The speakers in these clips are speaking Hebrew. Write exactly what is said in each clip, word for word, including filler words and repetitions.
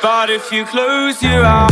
But if you close your eyes.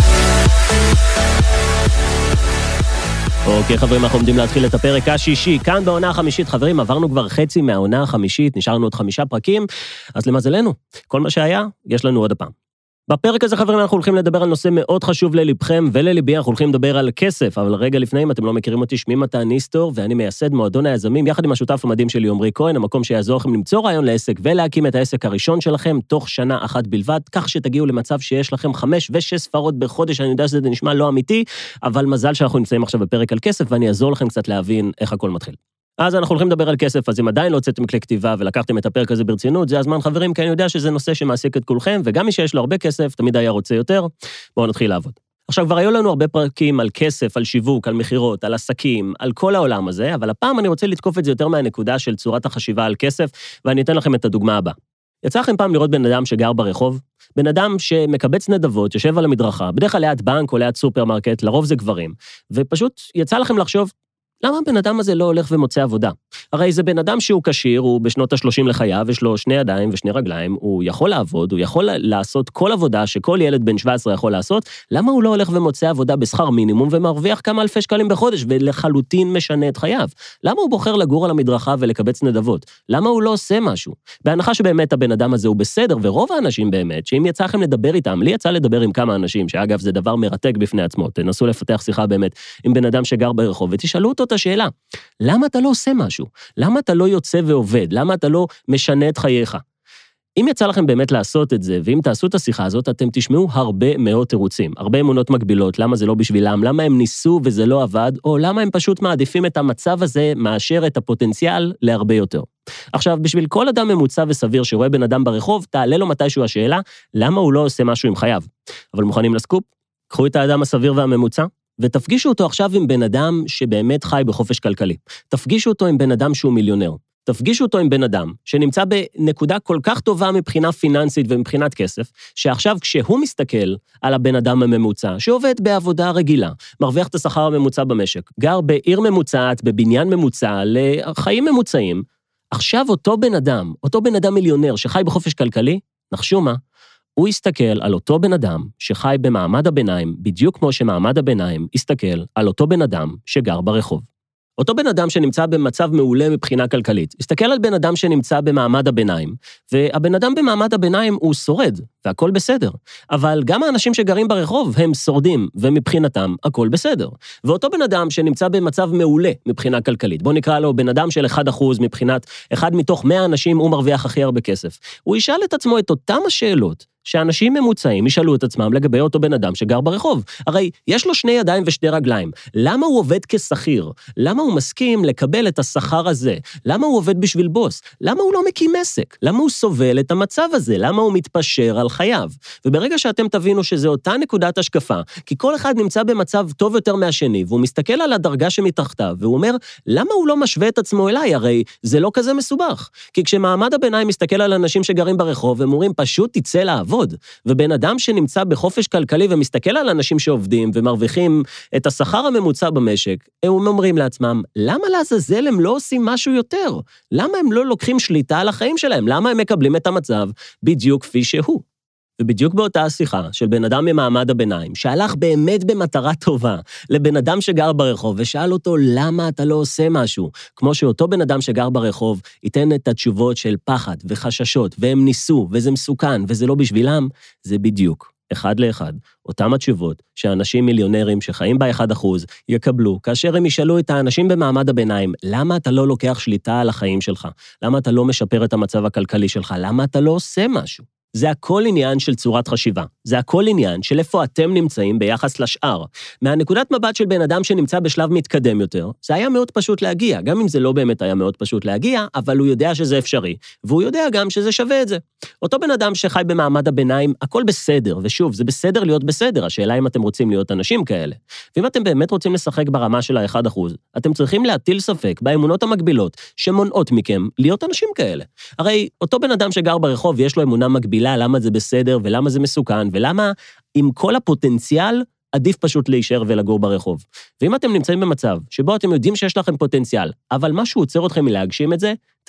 אוקיי חברים, אנחנו עומדים להתחיל את הפרק השישי, כאן בעונה החמישית. חברים, עברנו כבר חצי מהעונה החמישית, נשארנו עוד חמישה פרקים, אז למזלנו, כל מה שהיה, יש לנו עוד הפעם. בפרק הזה חברים אנחנו הולכים לדבר על נושא מאוד חשוב ללבכם וללבי, אנחנו הולכים לדבר על כסף, אבל רגע לפני, אם אתם לא מכירים אותי, שמי מתן ניסטור, ואני מייסד מועדון היזמים, יחד עם השותף המדהים שלי עומרי כהן, המקום שיעזור לכם למצוא רעיון לעסק ולהקים את העסק הראשון שלכם תוך שנה אחת בלבד, כך שתגיעו למצב שיש לכם חמש ושש ספרות בחודש. אני יודע שזה נשמע לא אמיתי, אבל מזל שאנחנו נמצאים עכשיו בפרק על כסף, ואני אעזור לכם קצת להבין איך הכל מתחיל. אז אנחנו הולכים לדבר על כסף, אז אם עדיין לא הוצאתם כלי כתיבה ולקחתם את הפרק הזה ברצינות, זה הזמן חברים, כי אני יודע שזה נושא שמעסיק את כולכם, וגם מי שיש לו הרבה כסף, תמיד היה רוצה יותר. בואו נתחיל לעבוד. עכשיו, כבר היו לנו הרבה פרקים על כסף, על שיווק, על מחירות, על עסקים, על כל העולם הזה, אבל הפעם אני רוצה לתקוף את זה יותר מהנקודה של צורת החשיבה על כסף, ואני אתן לכם את הדוגמה הבאה. יצא לכם פעם לראות בן אדם שגר ברחוב? בן אדם שמקבץ נדבות, יושב על המדרכה, בדרך כלל ליד בנק או ליד סופרמרקט, לרוב זה גברים, ופשוט יצא לכם לחשוב, למה הבן אדם הזה לא הולך ומוצא עבודה? הרי זה בן אדם שהוא קשיר, הוא בשנות ה-שלושים לחייו, יש לו שני ידיים ושני רגליים, הוא יכול לעבוד, הוא יכול לעשות כל עבודה שכל ילד בן שבע עשרה יכול לעשות, למה הוא לא הולך ומוצא עבודה בשכר מינימום ומרוויח כמה אלפי שקלים בחודש ולחלוטין משנה את חייו? למה הוא בוחר לגור על המדרכה ולקבץ נדבות? למה הוא לא עושה משהו? בהנחה שבאמת הבן אדם הזה הוא בסדר, ורוב האנשים באמת, שאם יצא לכם לדבר איתם, לי יצא לדבר עם כמה אנשים, שאגב זה דבר מרתק בפני עצמו, תנסו לפתח שיחה באמת עם בן אדם שגר ברחוב, ותשאלו אותו את השאלה, למה אתה לא עושה משהו? למה אתה לא יוצא ועובד? למה אתה לא משנה את חייך? אם יצא לכם באמת לעשות את זה, ואם תעשו את השיחה הזאת, אתם תשמעו הרבה מאוד תירוצים, הרבה אמונות מקבילות, למה זה לא בשבילם, למה הם ניסו וזה לא עבד, או למה הם פשוט מעדיפים את המצב הזה, מאשר את הפוטנציאל להרבה יותר. עכשיו, בשביל כל אדם ממוצע וסביר שרואה בן אדם ברחוב, תעלה לו מתישהו השאלה, למה הוא לא עושה משהו עם חייו? אבל מוכנים לסקופ? קחו את האדם הסביר והממוצע, ותפגישו אותו עכשיו עם בן אדם שבאמת חי בחופש כלכלי. תפגישו אותו עם בן אדם שהוא מיליונר. תפגישו אותו עם בן אדם שנמצא בנקודה כל כך טובה מבחינה פיננסית ומבחינת כסף, שעכשיו כשהוא מסתכל על הבן אדם הממוצע, שעובד בעבודה רגילה, מרוויח את השכר הממוצע במשק, גר בעיר ממוצעת, בבניין ממוצע, לחיים ממוצעים, עכשיו אותו בן אדם, אותו בן אדם מיליונר שחי בחופש כלכלי, נחשו מה? הוא יסתכל על אותו בן אדם שחי במעמד הביניים, בדיוק כמו שמעמד הביניים יסתכל על אותו בן אדם שגר ברחוב. אותו בן אדם שנמצא במצב מעולה מבחינה כלכלית, יסתכל על בן אדם שנמצא במעמד הביניים, והבן אדם במעמד הביניים הוא שורד, והכל בסדר. אבל גם האנשים שגרים ברחוב הם שורדים, ומבחינתם הכל בסדר. ואותו בן אדם שנמצא במצב מעולה מבחינה כלכלית, בוא נקרא לו בן אדם של אחד אחוז מבחינת, אחד מתוך מאה אנשים הוא מרוויח הכי הרבה כסף. הוא ישאל את עצמו את אותם השאלות, שאנשים ממוצעים ישאלו את עצמם לגבי אותו בן אדם שגר ברחוב. הרי יש לו שני ידיים ושתי רגליים. למה הוא עובד כשכיר? למה הוא מסכים לקבל את השכר הזה? למה הוא עובד בשביל בוס? למה הוא לא מקים עסק? למה הוא סובל את המצב הזה? למה הוא מתפשר על חייו? וברגע שאתם תבינו שזה אותה נקודת השקפה, כי כל אחד נמצא במצב טוב יותר מהשני, והוא מסתכל על הדרגה שמתחתיו, והוא אומר, למה הוא לא משווה את עצמו אליי? הרי זה לא כזה מסובך. כי כשמעמד הביניים מסתכל על אנשים שגרים ברחוב, הם אומרים, פשוט תצא לעבוד. ובן אדם שנמצא בחופש כלכלי ומסתכל על אנשים שעובדים ומרוויחים את השכר הממוצע במשק, הם אומרים לעצמם, למה לעזאזל הם לא עושים משהו יותר? למה הם לא לוקחים שליטה על החיים שלהם? למה הם מקבלים את המצב בדיוק כפי שהוא? ובדיוק באותה השיחה של בן אדם ממעמד הביניים, שהלך באמת במטרה טובה לבן אדם שגר ברחוב, ושאל אותו למה אתה לא עושה משהו, כמו שאותו בן אדם שגר ברחוב ייתן את התשובות של פחד וחששות, והם ניסו, וזה מסוכן, וזה לא בשבילם, זה בדיוק, אחד לאחד, אותם התשובות שאנשים מיליונרים שחיים באחד אחוז יקבלו, כאשר הם ישאלו את האנשים במעמד הביניים, למה אתה לא לוקח שליטה על החיים שלך? למה אתה לא משפר את המצב הכלכלי שלך? למה אתה לא עושה משהו? זה הכל עניין של צורת חשיבה. זה הכל עניין של איפה אתם נמצאים ביחס לשאר. מהנקודת מבט של בן אדם שנמצא בשלב מתקדם יותר, זה היה מאוד פשוט להגיע, גם אם זה לא באמת היה מאוד פשוט להגיע, אבל הוא יודע שזה אפשרי, והוא יודע גם שזה שווה את זה. אותו בן אדם שחי במעמד הביניים, הכל בסדר, ושוב, זה בסדר להיות בסדר, השאלה אם אתם רוצים להיות אנשים כאלה. ואם אתם באמת רוצים לשחק ברמה של האחד אחוז, אתם צריכים להטיל ספק באמונות המקבילות שמונעות מכם להיות אנשים כאלה. הרי אותו בן אדם שגר ברחוב, יש לו אמונה מקבילה, למה זה בסדר ולמה זה מסוכן, ולמה עם כל הפוטנציאל עדיף פשוט להישאר ולגור ברחוב. ואם אתם נמצאים במצב שבו אתם יודעים שיש לכם פוטנציאל, אבל משהו עוצר אתכם מלהגשים את זה,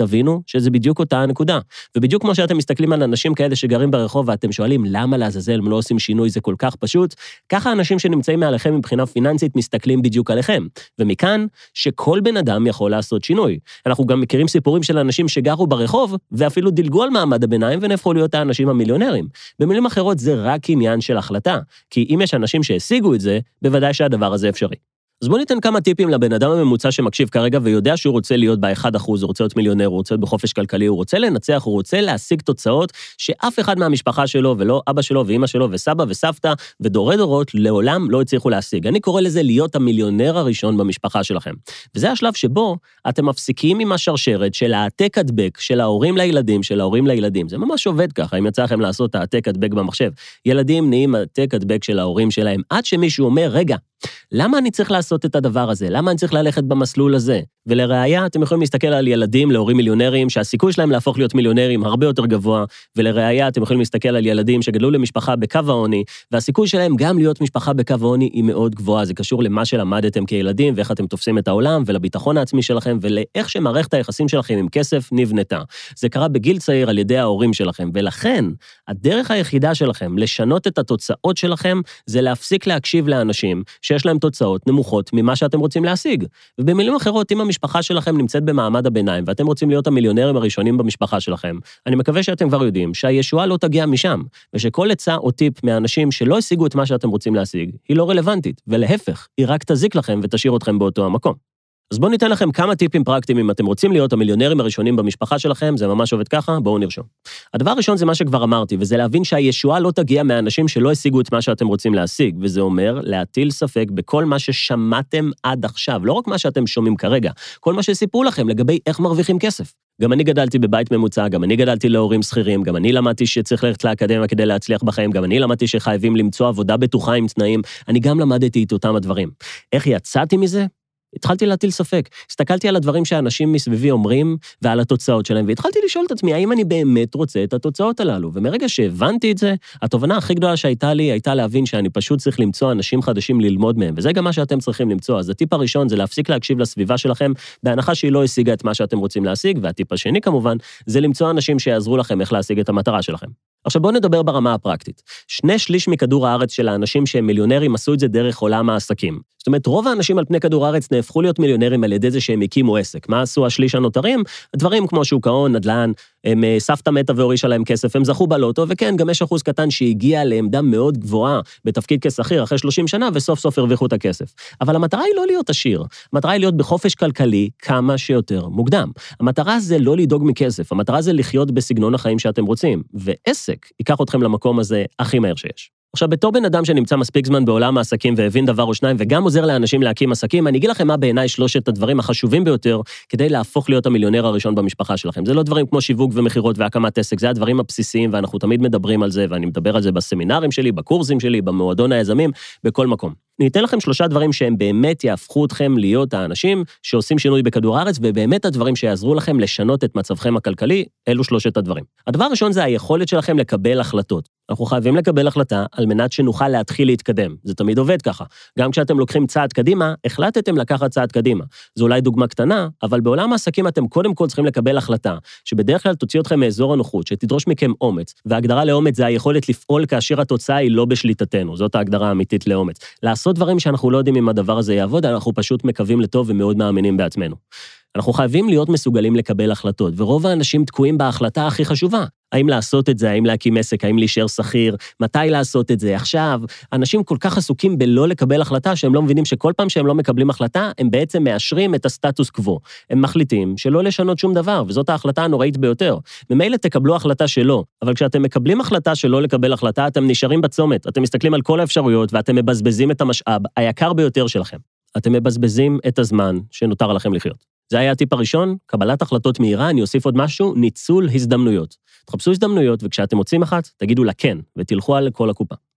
תבינו שזה בדיוק אותה הנקודה. ובדיוק כמו שאתם מסתכלים על אנשים כאלה שגרים ברחוב, ואתם שואלים למה לעזאזל הם לא עושים שינוי, זה כל כך פשוט, ככה אנשים שנמצאים מעליכם מבחינה פיננסית מסתכלים בדיוק עליכם. ומכאן שכל בן אדם יכול לעשות שינוי. אנחנו גם מכירים סיפורים של אנשים שגרו ברחוב, ואפילו דילגו על מעמד הביניים ונהפכו להיות האנשים המיליונרים. במילים אחרות זה רק עניין של החלטה, כי אם יש אנשים שהשיגו את זה, בוודאי שהדבר הזה אפשרי. אז בוא ניתן כמה טיפים לבן אדם הממוצע שמקשיב כרגע ויודע שהוא רוצה להיות ב-אחד אחוז, הוא רוצה להיות מיליונר, הוא רוצה להיות בחופש כלכלי, הוא רוצה לנצח, הוא רוצה להשיג תוצאות שאף אחד מהמשפחה שלו ולא אבא שלו ואמא שלו וסבא וסבתא ודורי דורות לעולם לא הצליחו להשיג. אני קורא לזה להיות המיליונר הראשון במשפחה שלכם. וזה השלב שבו אתם מפסיקים עם השרשרת של העתק הדבק של ההורים לילדים, של ההורים לילדים. זה ממש עובד ככה, אם יצא לכם לעשות העתק הדבק במחשב. ילדים נהיים העתק הדבק של ההורים שלהם, עד שמישהו אומר, רגע, למה אני צריך לעשות את הדבר הזה? למה אני צריך ללכת במסלול הזה? ולראיה, אתם יכולים להסתכל על ילדים להורים מיליונרים, שהסיכוי שלהם להפוך להיות מיליונרים הרבה יותר גבוה, ולראיה, אתם יכולים להסתכל על ילדים שגדלו למשפחה בקו העוני, והסיכוי שלהם גם להיות משפחה בקו העוני היא מאוד גבוהה. זה קשור למה שלמדתם כילדים, ואיך אתם תופסים את העולם, ולביטחון העצמי שלכם, ולאיך שמערכת היחסים שלכם עם כסף נבנתה. זה קרה בגיל צעיר על ידי ההורים שלכם, ולכן, הדרך היחידה שלכם לשנות את התוצאות שלכם, זה להפסיק להקשיב לאנשים שיש להם תוצאות נמוכות ממה שאתם רוצים להשיג. ובמילים אחרות, אם המשפחה שלכם נמצאת במעמד הביניים, ואתם רוצים להיות המיליונרים הראשונים במשפחה שלכם, אני מקווה שאתם כבר יודעים שהישועה לא תגיע משם, ושכל עצה או טיפ מהאנשים שלא השיגו את מה שאתם רוצים להשיג, היא לא רלוונטית, ולהפך, היא רק תזיק לכם ותשאיר אתכם באותו המקום. אז בואו ניתן לכם כמה טיפים פרקטיים אם אתם רוצים להיות המיליונרים הראשונים במשפחה שלכם, זה ממש עובד ככה, בואו נרשום. הדבר הראשון זה מה שכבר אמרתי, וזה להבין שהישועה לא תגיע מהאנשים שלא השיגו את מה שאתם רוצים להשיג, וזה אומר להטיל ספק בכל מה ששמעתם עד עכשיו, לא רק מה שאתם שומעים כרגע, כל מה שסיפרו לכם לגבי איך מרוויחים כסף. גם אני גדלתי בבית ממוצע, גם אני גדלתי להורים שכירים, גם אני למדתי שצריך ללכת לאקדמיה כדי להצליח בחיים, גם אני למדתי שחייבים למצוא עבודה בטוחה עם תנאים, אני גם למדתי את אותם הדברים. איך יצאתי מזה? התחלתי להטיל ספק, הסתכלתי על הדברים שאנשים מסביבי אומרים ועל התוצאות שלהם, והתחלתי לשאול את עצמי, האם אני באמת רוצה את התוצאות הללו? ומרגע שהבנתי את זה, התובנה הכי גדולה שהייתה לי, הייתה להבין שאני פשוט צריך למצוא אנשים חדשים ללמוד מהם, וזה גם מה שאתם צריכים למצוא. אז הטיפ הראשון זה להפסיק להקשיב לסביבה שלכם, בהנחה שהיא לא השיגה את מה שאתם רוצים להשיג, והטיפ השני כמובן, זה למצוא אנשים שיעזרו לכם איך להשיג את המטרה שלכם. עכשיו בואו נדבר ברמה הפרקטית. שני שליש מכדור הארץ של האנשים שהם מיליונרים עשו את זה דרך עולם העסקים. זאת אומרת, רוב האנשים על פני כדור הארץ נהפכו להיות מיליונרים על ידי זה שהם הקימו עסק. מה עשו השליש הנותרים? דברים כמו שוק ההון, נדל"ן, הם סבתא מתה והורישה להם כסף, הם זכו בלוטו, וכן, גם יש אחוז קטן שהגיע לעמדה מאוד גבוהה בתפקיד כשכיר אחרי שלושים שנה, וסוף סוף הרוויחו את הכסף. אבל המטרה היא לא להיות עשיר, המטרה היא להיות בחופש כלכלי כמה שיותר מוקדם. המטרה זה לא לדאוג מכסף, המטרה זה לחיות בסגנון החיים שאתם רוצים, ועסק ייקח אתכם למקום הזה הכי מהר שיש. עכשיו, בתור בן אדם שנמצא מספיק זמן בעולם העסקים והבין דבר או שניים, וגם עוזר לאנשים להקים עסקים, אני אגיד לכם מה בעיניי שלושת הדברים החשובים ביותר, כדי להפוך להיות המיליונר הראשון במשפחה שלכם. זה לא דברים כמו שיווק ומחירות והקמת עסק, זה הדברים הבסיסיים, ואנחנו תמיד מדברים על זה, ואני מדבר על זה בסמינרים שלי, בקורסים שלי, במועדון היזמים, בכל מקום. אני אתן לכם שלושה דברים שהם באמת יהפכו אתכם להיות האנשים שעושים שינוי בכדור הארץ, ובאמת הדברים שיעזרו לכם לשנות את מצבכם הכלכלי, אלו שלושת הדברים. הדבר הראשון זה היכולת שלכם לקבל החלטות. אנחנו חייבים לקבל החלטה על מנת שנוכל להתחיל להתקדם. זה תמיד עובד ככה. גם כשאתם לוקחים צעד קדימה, החלטתם לקחת צעד קדימה. זו אולי דוגמה קטנה, אבל בעולם העסקים אתם קודם כל צריכים לקבל החלטה, שבדרך כלל תוציא אתכם מאזור הנוחות, שתדרוש מכם אומץ. וההגדרה לאומץ זה היכולת לפעול כאשר התוצאה היא לא בשליטתנו. זאת ההגדרה האמיתית לאומץ. לעשות דברים שאנחנו לא יודעים אם הדבר הזה יעבוד, אנחנו פשוט מקווים לטוב ומאוד מאמינים בעצמנו. אנחנו חייבים להיות מסוגלים לקבל החלטות, ורוב האנשים תקועים בהחלטה הכי חשובה. האם לעשות את זה, האם להקים עסק, האם להישאר שכיר, מתי לעשות את זה, עכשיו. אנשים כל כך עסוקים בלא לקבל החלטה, שהם לא מבינים שכל פעם שהם לא מקבלים החלטה, הם בעצם מאשרים את הסטטוס קוו. הם מחליטים שלא לשנות שום דבר, וזאת ההחלטה הנוראית ביותר. ממילא תקבלו החלטה שלא, אבל כשאתם מקבלים החלטה שלא לקבל החלטה, אתם נשארים בצומת, אתם מסתכלים על כל האפשרויות, ואתם מבזבזים את המשאב היקר ביותר שלכם. אתם מבזבזים את הזמן שנותר לכם לחיות. זה היה הטיפ הראשון, קבלת החלטות מהירה, אני אוסיף עוד משהו, ניצול הזדמנויות. תחפשו הזדמנויות, וכשאתם מוצאים אחת, תגידו לה כן, ותלכו על כל הקופה.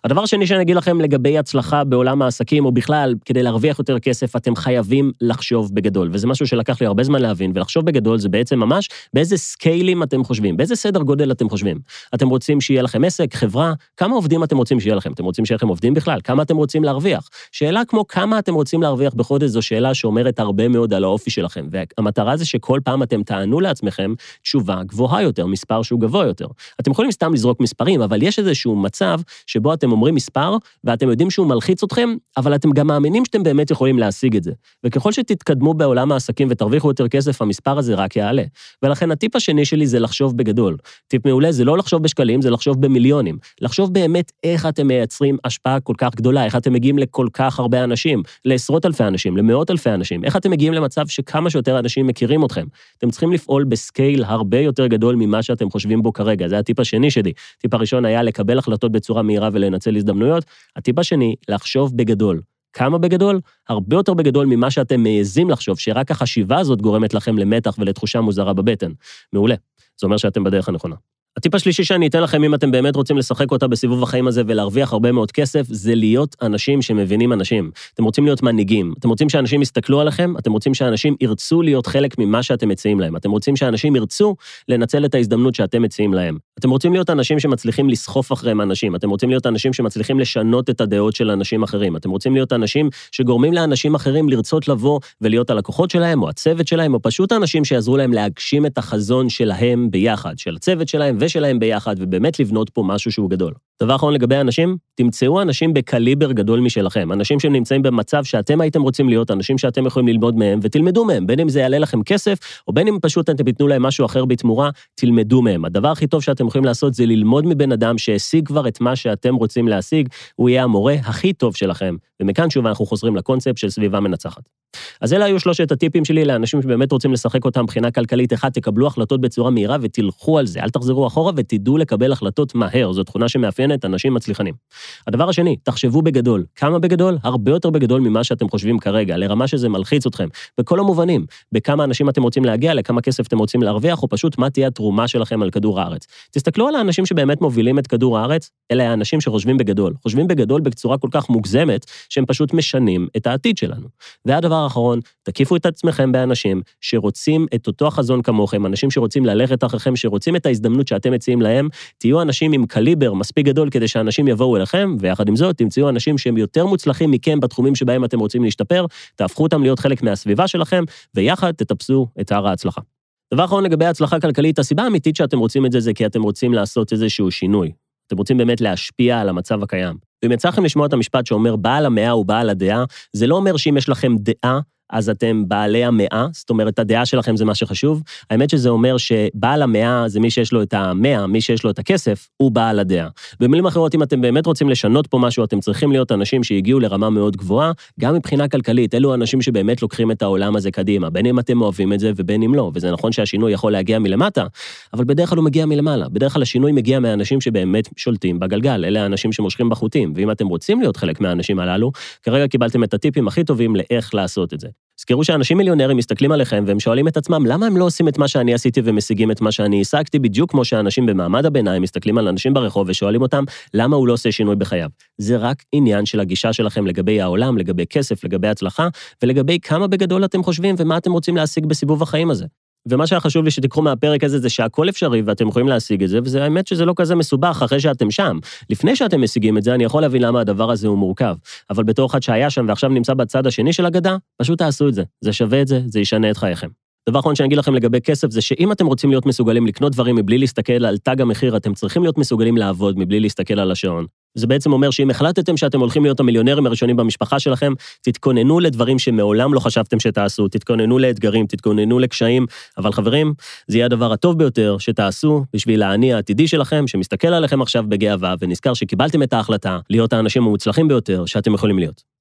הדבר השני שאני אגיד לכם לגבי הצלחה בעולם העסקים, או בכלל, כדי להרוויח יותר כסף, אתם חייבים לחשוב בגדול, וזה משהו שלקח לי הרבה זמן להבין, ולחשוב בגדול זה בעצם ממש באיזה סקיילים אתם חושבים, באיזה סדר גודל אתם חושבים. אתם רוצים שיהיה לכם עסק, חברה, כמה עובדים אתם רוצים שיהיה לכם? אתם רוצים שיהיה לכם עובדים בכלל? כמה אתם רוצים להרוויח? שאלה כמו כמה אתם רוצים להרוויח בחודש, זו שאלה שאומרת הרבה מאוד על האופי שלכם, והמטרה זה שכל פעם אתם תענו לעצמכם תשובה גבוהה יותר, מספר שהוא גבוה יותר. אתם יכולים סתם לזרוק מספרים, אבל יש איזשהו מצב שבו אתם אומרים מספר, ואתם יודעים שהוא מלחיץ אתכם, אבל אתם גם מאמינים שאתם באמת יכולים להשיג את זה. וככל שתתקדמו בעולם העסקים ותרוויחו יותר כסף, המספר הזה רק יעלה. ולכן הטיפ השני שלי זה לחשוב בגדול. טיפ מעולה זה לא לחשוב בשקלים, זה לחשוב במיליונים. לחשוב באמת איך אתם מייצרים השפעה כל כך גדולה, איך אתם מגיעים לכל כך הרבה אנשים, לעשרות אלפי אנשים, למאות אלפי אנשים, איך אתם מגיעים למצב שכמה שיותר אנשים מכירים אתכם. אתם צריכים לפעול בסקייל הרבה יותר גדול ממה שאתם חושבים בו כרגע. זה הטיפ השני שלי. הטיפ הראשון היה לקבל החלטות בצורה מהירה ולנצל הזדמנויות. הטיפ השני, לחשוב בגדול. כמה בגדול? הרבה יותר בגדול ממה שאתם מעזים לחשוב, שרק החשיבה הזאת גורמת לכם למתח ולתחושה מוזרה בבטן. מעולה. זה אומר שאתם בדרך הנכונה. הטיפ השלישי שאני אתן לכם, אם אתם באמת רוצים לשחק אותה בסיבוב החיים הזה ולהרוויח הרבה מאוד כסף, זה להיות אנשים שמבינים אנשים. אתם רוצים להיות מנהיגים, אתם רוצים שאנשים יסתכלו עליכם, אתם רוצים שאנשים ירצו להיות חלק ממה שאתם מציעים להם, אתם רוצים שאנשים ירצו לנצל את ההזדמנות שאתם מציעים להם. אתם רוצים להיות אנשים שמצליחים לסחוף אחריהם אנשים, אתם רוצים להיות אנשים שמצליחים לשנות את הדעות של אנשים אחרים, אתם רוצים להיות אנשים שגורמים לאנשים אחרים לרצות לבוא ולהיות הלקוחות שלהם, או הצוות שלהם, או פשוט האנשים שיעזרו להם להגשים את החזון שלהם ביחד, של הצוות שלהם ושלהם ביחד, ובאמת לבנות פה משהו שהוא גדול. דבר אחרון לגבי אנשים, תמצאו אנשים בקליבר גדול משלכם, אנשים שהם נמצאים במצב שאתם הייתם רוצים להיות, אנשים שאתם יכולים ללמוד מהם, ותלמדו מהם, בין אם זה יעלה לכם כסף, או בין אם פשוט אתם תיתנו להם משהו אחר בתמורה, תלמדו מהם. הדבר הכי טוב שאתם יכולים לעשות זה ללמוד מבן אדם שהשיג כבר את מה שאתם רוצים להשיג, הוא יהיה המורה הכי טוב שלכם, ומכאן שוב אנחנו חוזרים לקונספט של סביבה מנצחת. אז אלה היו שלושת הטיפים שלי לאנשים שבאמת רוצים לשחק אותם מבחינה כלכלית. אחד, תקבלו החלטות בצורה מהירה ותלכו על זה, אל תחזרו אחורה ותדעו לקבל החלטות מהר, זו תכונה שמאפיינת אנשים מצליחנים. הדבר השני, תחשבו בגדול. כמה בגדול? הרבה יותר בגדול ממה שאתם חושבים כרגע, לרמה שזה מלחיץ אתכם, בכל המובנים, בכמה אנשים אתם רוצים להגיע, לכמה כסף אתם רוצים להרוויח, או פשוט מה תהיה התרומה שלכם על כדור הארץ. תסתכלו על האנשים שבאמת מובילים את כדור הארץ, אלה האנשים שחושבים בגדול, חושבים בגדול בצורה כל כך מוגזמת, שהם פשוט משנים את העתיד שלנו. והדבר האחרון, תקיפו את עצמכם באנשים שרוצים את אותו החזון כמוכם, אנשים שרוצים ללכת אחריכם, שרוצים את ההזדמנות שאתם מציעים להם, תהיו אנשים עם קליבר מספיק גדול כדי שאנשים יבואו אליכם, ויחד עם זאת תמצאו אנשים שהם יותר מוצלחים מכם בתחומים שבהם אתם רוצים להשתפר, תהפכו אותם להיות חלק מהסביבה שלכם, ויחד תטפסו את הר ההצלחה. דבר אחרון לגבי הצלחה כלכלית, הסיבה האמיתית שאתם רוצים את זה, זה כי אתם רוצים לעשות איזשהו שינוי. אתם רוצים באמת להשפיע על המצב הקיים. ואם יצא לכם לשמוע את המשפט שאומר בעל המאה הוא בעל הדעה, זה לא אומר שאם יש לכם דעה, אז אתם בעלי המאה, זאת אומרת, הדעה שלכם זה מה שחשוב. האמת שזה אומר שבעל המאה זה מי שיש לו את המאה, מי שיש לו את הכסף, הוא בעל הדעה. במילים אחרות, אם אתם באמת רוצים לשנות פה משהו, אתם צריכים להיות אנשים שהגיעו לרמה מאוד גבוהה, גם מבחינה כלכלית, אלו אנשים שבאמת לוקחים את העולם הזה קדימה, בין אם אתם אוהבים את זה ובין אם לא, וזה נכון שהשינוי יכול להגיע מלמטה, אבל בדרך כלל הוא מגיע מלמעלה. בדרך כלל השינוי מגיע מהאנשים שבאמת שולטים בגלגל, אלה האנשים שמושכים בחוטים, ואם אתם רוצים להיות חלק מהאנשים הללו, כרגע קיבלתם את הטיפים הכי טובים לאיך לעשות את זה. זכרו שאנשים מיליונרים מסתכלים עליכם והם שואלים את עצמם, למה הם לא עושים את מה שאני עשיתי ומשיגים את מה שאני השגתי, בדיוק כמו שאנשים במעמד הביניים מסתכלים על אנשים ברחוב ושואלים אותם, למה הוא לא עושה שינוי בחייו. זה רק עניין של הגישה שלכם לגבי העולם, לגבי כסף, לגבי הצלחה, ולגבי כמה בגדול אתם חושבים ומה אתם רוצים להשיג בסיבוב החיים הזה. ומה שחשוב לי שתקחו מהפרק הזה זה שהכל אפשרי ואתם יכולים להשיג את זה, וזה האמת שזה לא כזה מסובך אחרי שאתם שם. לפני שאתם משיגים את זה, אני יכול להבין למה הדבר הזה הוא מורכב. אבל בתור אחד שהיה שם ועכשיו נמצא בצד השני של הגדה, פשוט תעשו את זה. זה שווה את זה, זה ישנה את חייכם. דבר אחרון שאני אגיד לכם לגבי כסף, זה שאם אתם רוצים להיות מסוגלים לקנות דברים מבלי להסתכל על תג המחיר, אתם צריכים להיות מסוגלים לעבוד מבלי להסתכל על השעון. זה בעצם אומר שאם החלטתם שאתם הולכים להיות המיליונרים הראשונים במשפחה שלכם, תתכוננו לדברים שמעולם לא חשבתם שתעשו, תתכוננו לאתגרים, תתכוננו לקשיים, אבל חברים, זה יהיה הדבר הטוב ביותר שתעשו בשביל העני העתידי שלכם, שמסתכל עליכם עכשיו בגאווה, ונזכר שקיבלתם את ההחלטה להיות האנשים המוצלחים ביותר שאתם יכולים להיות.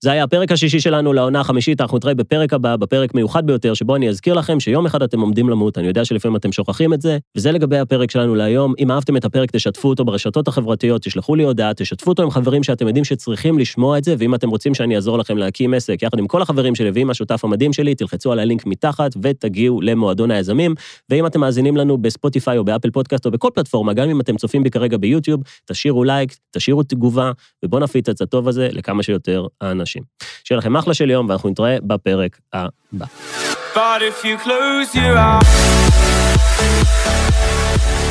זה היה הפרק השישי שלנו לעונה החמישית, אנחנו נתראה בפרק הבא, בפרק מיוחד ביותר, שבו אני אזכיר לכם שיום אחד אתם עומדים למות, אני יודע שלפעמים אתם שוכחים את זה, וזה לגבי הפרק שלנו להיום. אם אהבתם את הפרק, תשתפו אותו ברשתות החברתיות, תשלחו לי הודעה, תשתפו אותו עם חברים שאתם יודעים שצריכים לשמוע את זה, ואם אתם רוצים שאני אעזור לכם להקים עסק, יחד עם כל החברים שלי ועם השותף המדהים שלי, תלחצו על הלינק מתחת ותגיעו למועדון היזמים. ואם אתם מאזינים לנו בספוטיפיי או באפל פודקאסט או בכל פלטפורמה, גם אם אתם צופים בי כרגע ביוטיוב, תשאירו לייק, תשאירו תגובה, ובואו נפיץ את הטוב הזה לכמה שיותר האנשים. שיהיה לכם אחלה של יום, ואנחנו נתראה בפרק הבא. But if you close your eyes